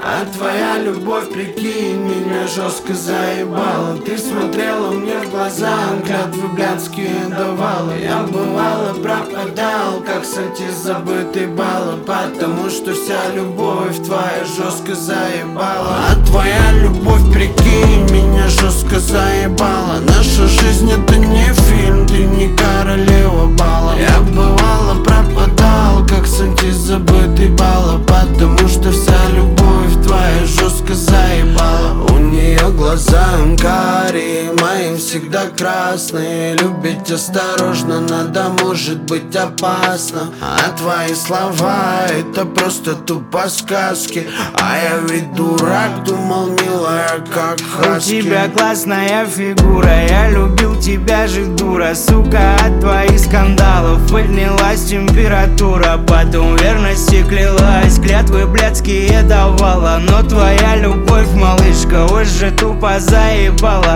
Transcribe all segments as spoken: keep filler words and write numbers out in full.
А твоя любовь, прикинь, меня жестко заебала. Ты смотрела мне в глаза, клятвы блядские давала. Я бывало пропадал, как сойти с забытой бала, потому что вся любовь твоя жестко заебала. А твоя любовь, прикинь, меня жестко заебала. Наша жизнь это не фильм, ты не королева бала. Я бывало пропадал, как сойти с забытой бала, потому что вся любовь твоя жестко заебала. У нее глаза карие, мои всегда красные. Любить осторожно надо, может быть опасно. А твои слова это просто тупо сказки. А я ведь дурак, думал, милая, как хаски. У тебя классная фигура, я любил тебя же, дура. Сука, от твоих скандалов поднялась температура. Потом верности клялась, клятвы блядские давала. Но твоя любовь, малышка, уже тупо заебала.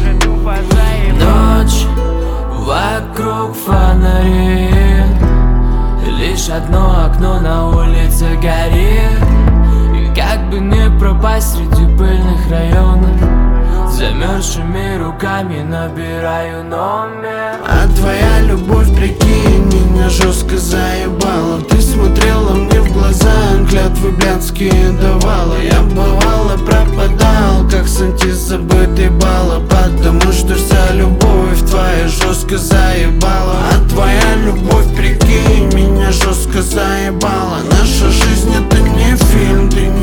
Ночь, вокруг фонари, лишь одно окно на улице горит. И как бы не пропасть среди пыльных районов, замерзшими руками набираю номер. А твоя любовь, прикинь, меня жестко заебала. Ты смотрела мне в глаза, клятвы блядские давала. Я бывало пропадал, как сойти с забытой бала, потому что вся любовь твоя жестко заебала. А твоя любовь, прикинь, меня жестко заебала. Наша жизнь это не фильм, ты